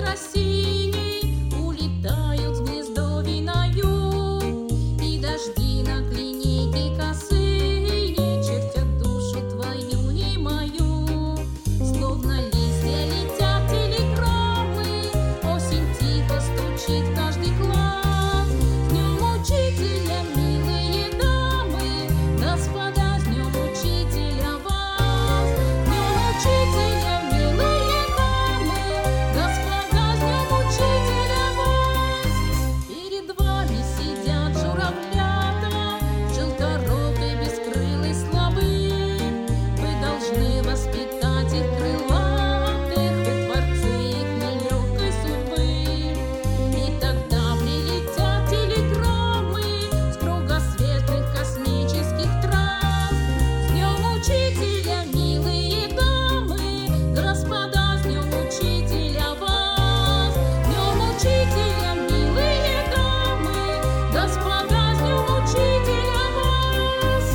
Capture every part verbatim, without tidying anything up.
осенний улетают с гнездовий на юг, и дожди на клинейке косые чертят душу твою и мою. Словно листья летят телеграммы, осень тихо стучит в каждый класс. С днем учителя, милые дамы, господа, с днем учителя вас. С днем учителя, милые дамы, господа, с днем учителя вас. Перед вами сидят журавлята, желторотый, бескрылый, слабый. Вы должны воспитать их крылатых, вы творцы их нелегкой судьбы. И тогда прилетят телеграммы с кругосветных космических трасс. С днем учителя, милые дамы, господа, с днем учителя вас. С днем учителя, милые дамы, господа, с днем учителя вас.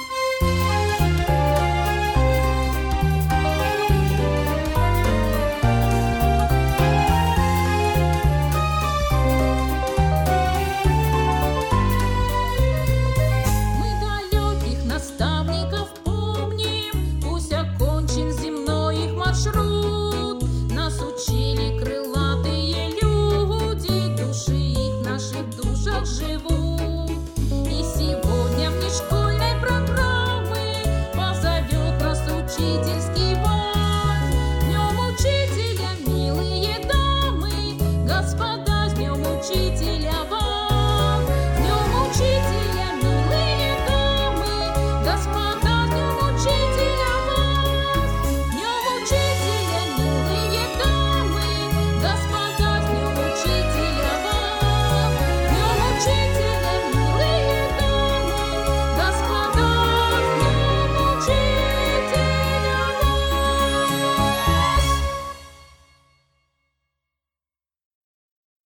Мы далеких наставников помним, пусть окончен земной их маршрут. Нас учили